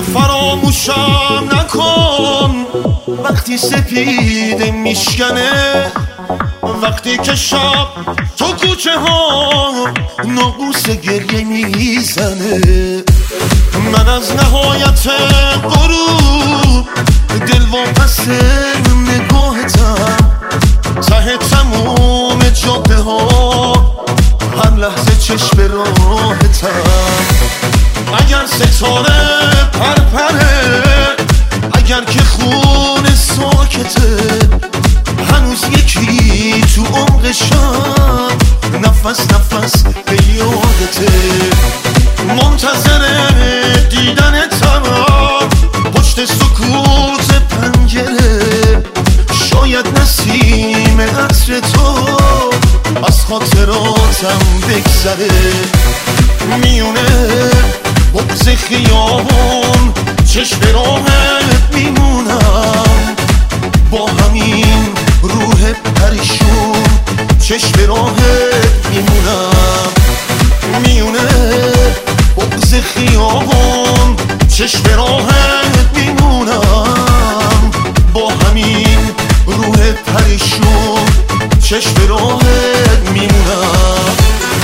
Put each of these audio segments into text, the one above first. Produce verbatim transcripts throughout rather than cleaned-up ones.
فراموشم نکن وقتی سپیده میشکنه، وقتی که شب تو کوچه ها ناقوس گریه میزنه. من از نهایت غروب دل واپس نگاهتم، ته تموم جاده ها هر لحظه چشم راهتم. اگر ستاره پرپره، اگر که خون ساکته، هنوز یکی تو عمق شب نفس نفس به یادته. منتظر دیدنتم پشت سکوت پنجره، شاید نسیم عطر تو از خاطراتم بگذره. میونه بغض خیابون چشم راهت میمونم، با همین روح پریشون چشم راهت میمونم. میونه بغض خیابون چشم راهت میمونم، با همین روح پریشون چشم راهت میمونم.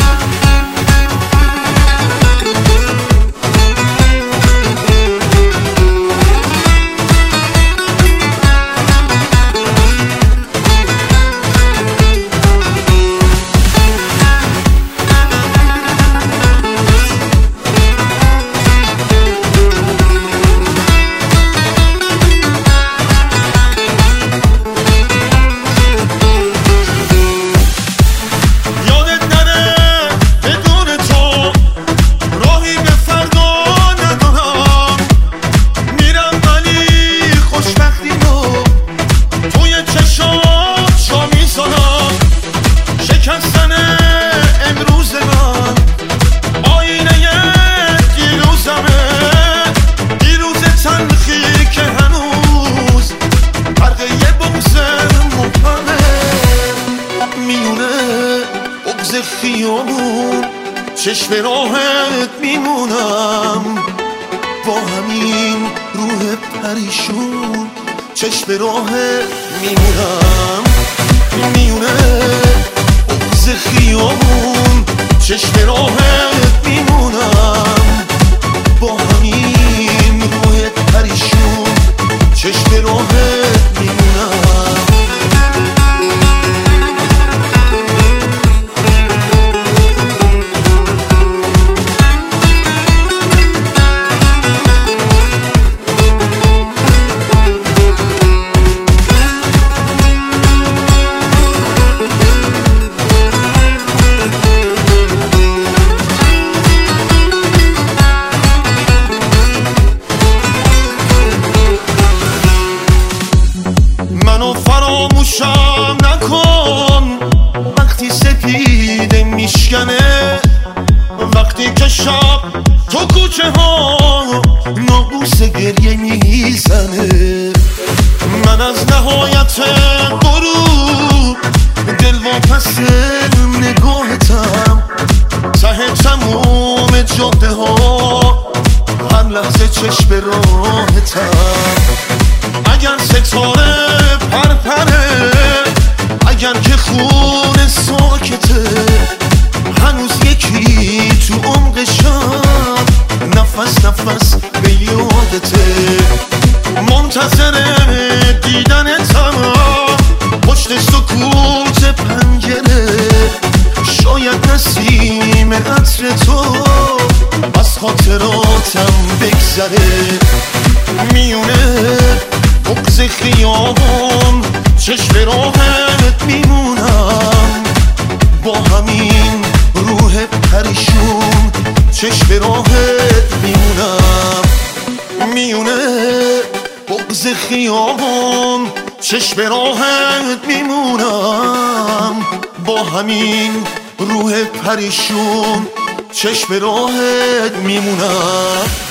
خیابون چشم راهت میمونم، با همین روح پریشون چشم راهت میمونم. میونه بغض خیابون چشم راهت میمونم، با همین روح پریشون چشم راهت میمونم. منو فراموشم نکن وقتی سپیده میشکنه، وقتی که شب تو کوچه ها ناقوس گریه میزنه. من از نهایت غروب دل واپس نگاهتم، ته تموم جاده ها هر لحظه چشم راهتم. اگر ستاره پرپره، اگر که خون ساکته، هنوز یکی تو عمق شب نفس نفس به یادته. منتظر دیدنتم پشت سکوت پنجره، شاید نسیم عطر تو از خاطراتم بگذره. میونه بغض خیابون چشم راهت میمونم، با همین روح پریشون چشم راهت میمونم. میونه بغض خیابون چشم راهت میمونم، با همین روح پریشون چشم راهت میمونم.